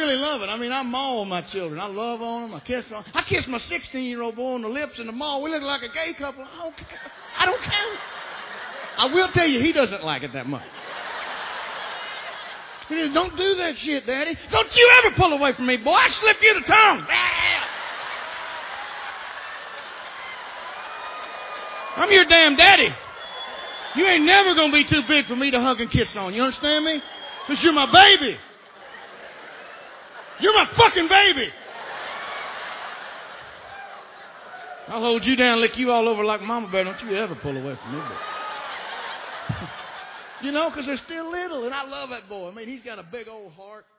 really love it. I mean, I maul my children. I love on them. I kiss on them. I kiss my 16-year-old boy on the lips in the mall. We look like a gay couple. I don't care. I don't care. I will tell you, he doesn't like it that much. He says, don't do that shit, Daddy. Don't you ever pull away from me, boy. I slip you the tongue. I'm your damn daddy. You ain't never going to be too big for me to hug and kiss on. You understand me? Because you're my baby. You're my fucking baby. I'll hold you down and lick you all over like Mama Bear. Don't you ever pull away from me, boy. You know, because they're still little, and I love that boy. I mean, he's got a big old heart.